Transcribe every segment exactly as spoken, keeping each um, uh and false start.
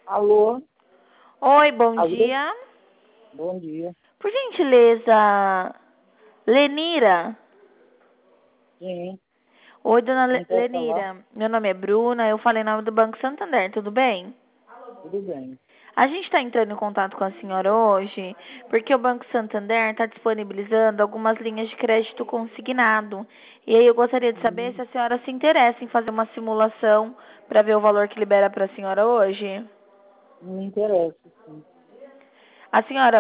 Alô? Oi, bom Alô? dia. Bom dia. Por gentileza, Lenira? Sim, Oi, dona Le- quem quer falar? Lenira. Meu nome é Bruna, eu falei em nome do Banco Santander, tudo bem? Tudo bem. A gente está entrando em contato com a senhora hoje porque o Banco Santander está disponibilizando algumas linhas de crédito consignado. E aí eu gostaria de saber Hum, se a senhora se interessa em fazer uma simulação para ver o valor que libera para a senhora hoje. Não me interessa, sim. A senhora,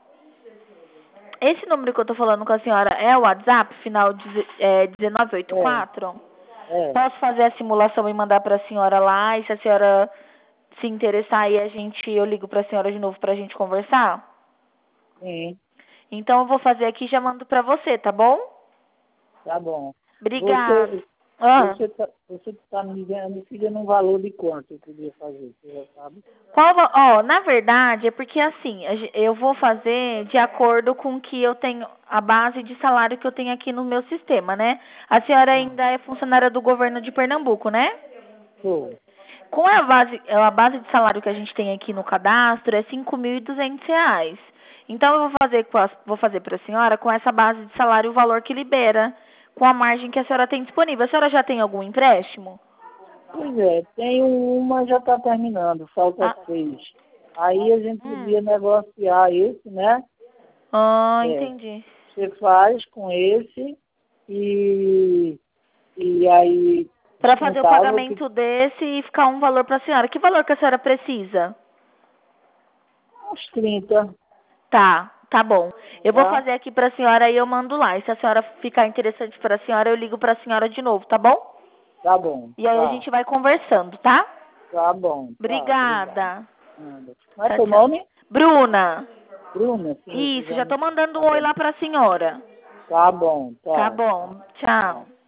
esse número que eu tô falando com a senhora é o WhatsApp, final deze- é, dezenove oitenta e É, quatro? é, Posso fazer a simulação e mandar para a senhora lá? E se a senhora se interessar, aí a gente, eu ligo para a senhora de novo para a gente conversar? sim, Então eu vou fazer aqui e já mando para você, tá bom? tá bom. Obrigada. Você, Ah, você tá, você tá me dizendo, me fica num valor de quanto eu podia fazer, você já sabe? qual, va- ó, na verdade é porque assim, a gen- eu vou fazer de acordo com o que eu tenho, a base de salário que eu tenho aqui no meu sistema, né? A senhora Ah, ainda é funcionária do governo de Pernambuco, né? sou. Com a base, a base de salário que a gente tem aqui no cadastro é cinco mil e duzentos reais. Então eu vou fazer com a, vou fazer para a senhora com essa base de salário o valor que libera, com a margem que a senhora tem disponível. A senhora já tem algum empréstimo? Pois é, tem uma já está terminando, falta Ah, seis. Aí a gente hum. podia negociar esse, né? Ah, É, entendi. você faz com esse e, e aí Para fazer o descontava o que pagamento desse e ficar um valor para a senhora. Que valor que a senhora precisa? uns trinta, Tá, tá bom. Eu vou tá? fazer aqui para a senhora e eu mando lá. E se a senhora ficar interessante para a senhora, eu ligo para a senhora de novo, tá bom? Tá bom, E aí a tá. gente vai conversando, tá? Tá bom, tá, obrigado. Obrigada. Nada. Como é Tchau, teu tchau. nome? Bruna. Bruna, sim, você Isso, já já me... tô mandando Tá um oi bom. lá pra senhora. Tá bom, Tá tá, tá, bom. tá. Tchau.